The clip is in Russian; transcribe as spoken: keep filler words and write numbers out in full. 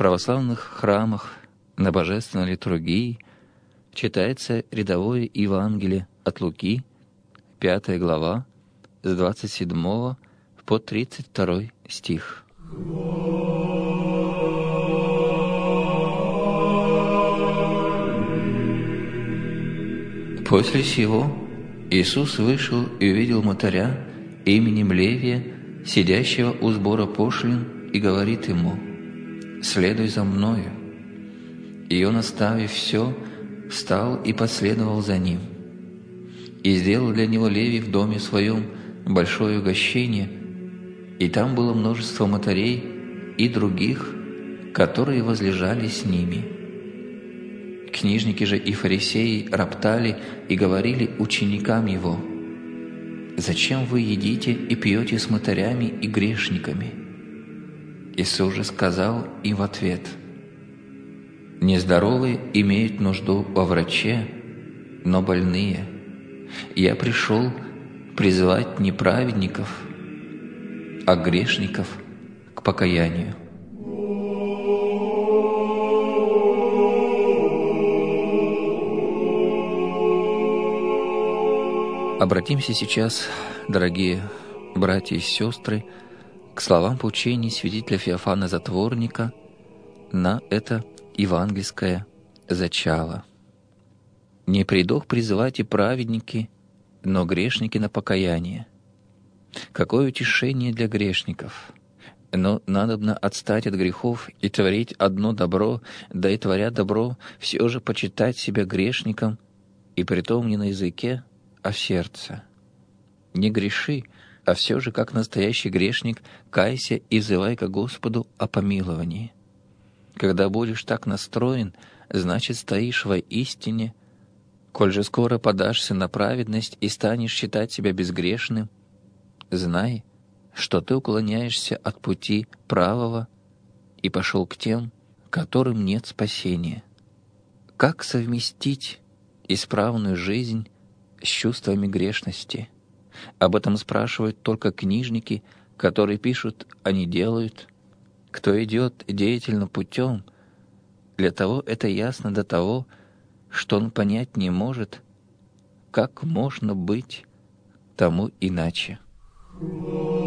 православных храмах на божественной литургии читается рядовое Евангелие от Луки, пятая глава, с двадцать седьмого по тридцать второй стих. После сего Иисус вышел и увидел мотаря именем Левия, сидящего у сбора пошлин, и говорит ему: «Следуй за мною». И он, оставив все, встал и последовал за ним. И сделал для него Левий в доме своем большое угощение, и там было множество мотарей и других, которые возлежали с ними. Книжники же и фарисеи роптали и говорили ученикам его: «Зачем вы едите и пьете с мотарями и грешниками?» Иисус же сказал им в ответ: «Нездоровые имеют нужду во враче, но больные. Я пришел призывать не праведников, а грешников к покаянию». Обратимся сейчас, дорогие братья и сестры, к словам поучений святителя Феофана Затворника на это евангельское зачало. «Не придох призывать и праведники, но грешники на покаяние». Какое утешение для грешников! Но надобно отстать от грехов и творить одно добро, да и творя добро, все же почитать себя грешником, и притом не на языке, а в сердце. Не греши, а все же, как настоящий грешник, кайся и взывай ко Господу о помиловании. Когда будешь так настроен, значит, стоишь во истине. Коль же скоро подашься на праведность и станешь считать себя безгрешным, знай, что ты уклоняешься от пути правого и пошел к тем, которым нет спасения. Как совместить исправную жизнь с чувствами грешности? Об этом спрашивают только книжники, которые пишут, а не делают. Кто идет деятельно путем, для того это ясно до того, что он понять не может, как можно быть тому иначе.